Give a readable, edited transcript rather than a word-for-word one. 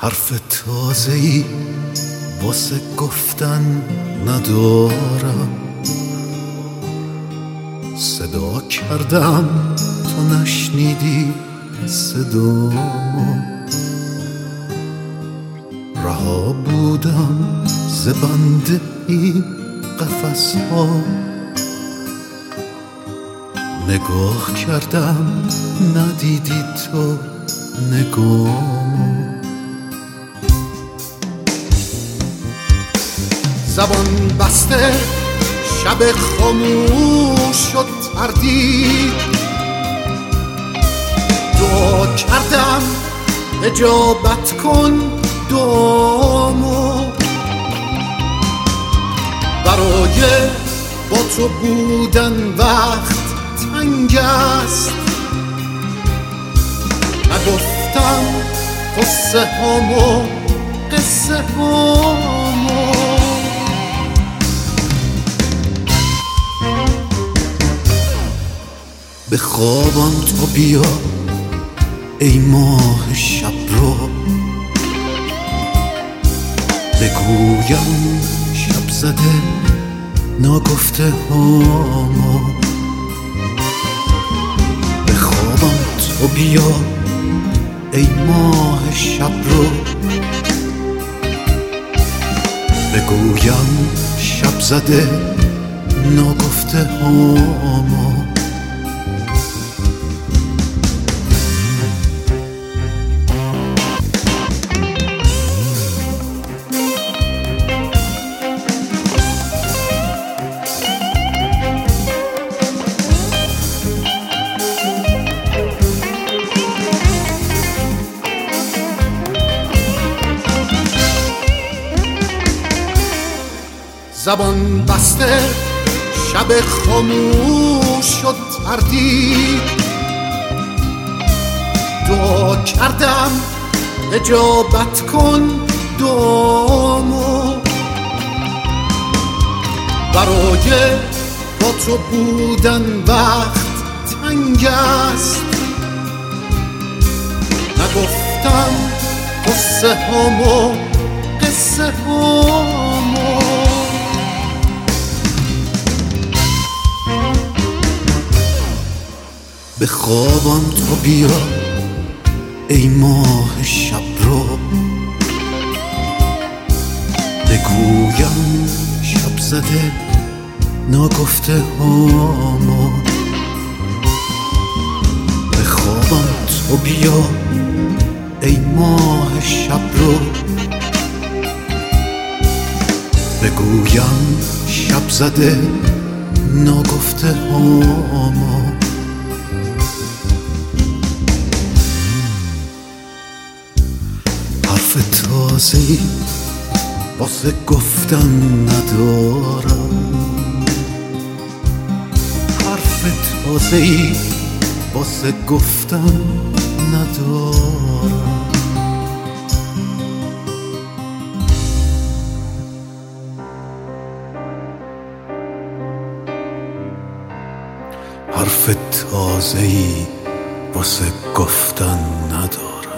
حرف تازه‌ای واسه گفتن ندارم. صدا کردم تو نشنیدی صدامو، رها بودم ز بند این قفس ها. نگاه کردم ندیدی تو نگامو. زبان بسته شب خاموش شد تردید، دعا کردم اجابت کن دعامو. برای با تو بودن وقت تنگ است، نگفتم قصه هامو قصه هامو. به خوابم تو بیا ای ماه شب رو، بگویم شب زده ناگفته هامو. به خوابم تو بیا ای ماه شب رو، بگویم شب زده ناگفته هامو. زبان بسته شب خاموش شد تردید، دعا کردم اجابت کن دعامو. برای با تو بودن وقت تنگ است، نگفتم قصه هامو قصه هامو. به خوابم تو بیا ای ماه شب رو، بگویم شب زده ناگفته هامو. به خوابم تو بیا ای ماه شب رو، بگویم شب زده ناگفته هامو. حرف تازه‌ای واسه گفتن ندارم. حرف تازه‌ای واسه گفتن ندارم. حرف تازه‌ای واسه گفتن ندارم.